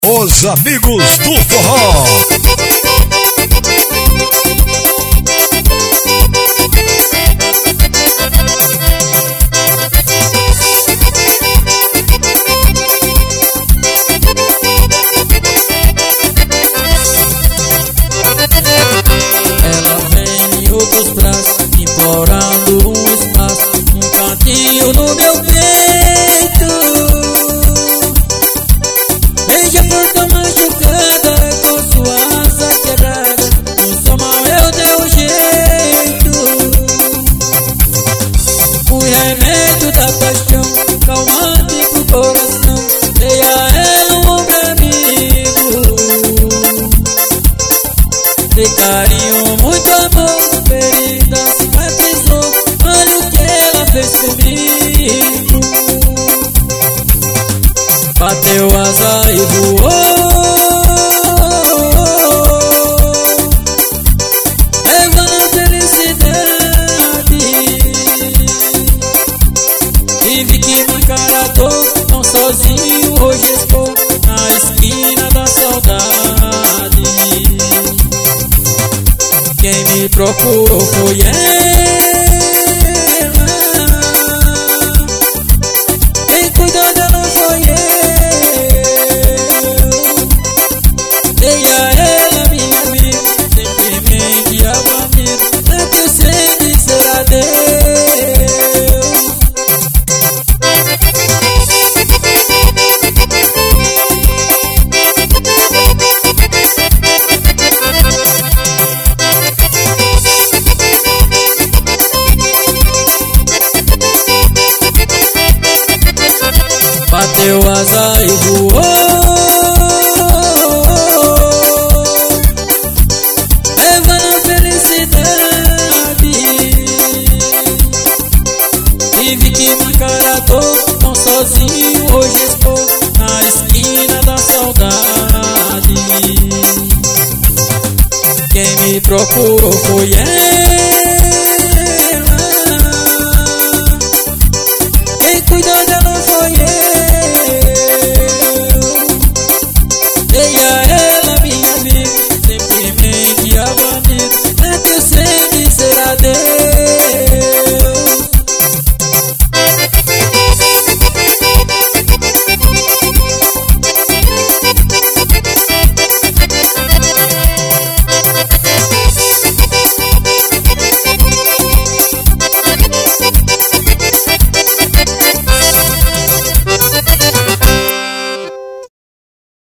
Os amigos do forró. Ela vem em outros braços, implorando um espaço, um cantinho no meu peito. Beija a porta machucada, com sua asa quebrada, no seu mal eu dei um jeito. O remédio da paixão, calmante pro coração, dei a ela um ombro amigo. Dei carinho, muito amor, ferida cicatrizou, olha o que ela fez comigo. Bateu asa e voou, levando felicidade. Tive que marcar a dor, tão sozinho hoje estou na esquina da saudade. Quem me procurou foi ela, quem cuidou dela foi eu. Dei a ela minha vida, simplesmente a amigo, tanto sem dizer adeus. Bateu asa e voou, levando felicidade. Tive que marcar a dor, tão sozinho hoje estou na esquina da saudade. Quem me procurou foi ela,